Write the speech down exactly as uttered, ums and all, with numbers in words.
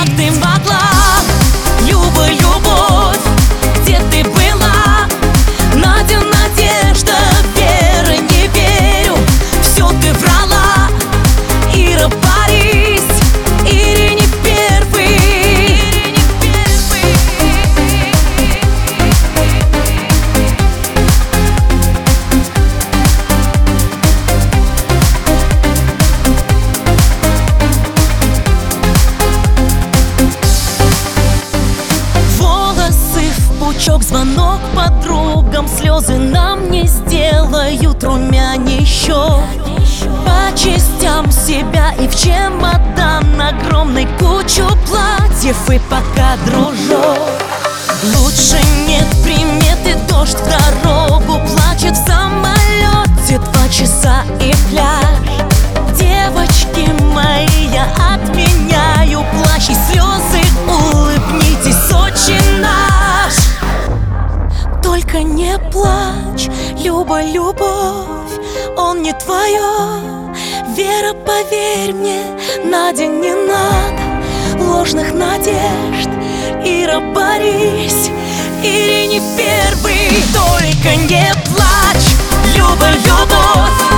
как ты могла? Люба, любовь, где ты была? Надя, надежда, Вера, не верю, все ты врала. Ира, Борис, Ире не первый, Ире не первый. Волосы в пучок, звонок подругам, слезы нам не сделают румяней щек. По частям себя и в чемодан огромной кучу платьев, и пока, дружок, лучше нет приметы. Дождь в дорогу плачет в самолете, два часа и пляж. Девочки мои, я отменяю плащ и слезы, улыбнитесь, очень наш. Только не плачь, Люба, любовь, он не твое. Вера, поверь мне, Надя, не надо ложных надежд. Ира, Борис, Ире не первый. Только не плачь, Люба, любовь,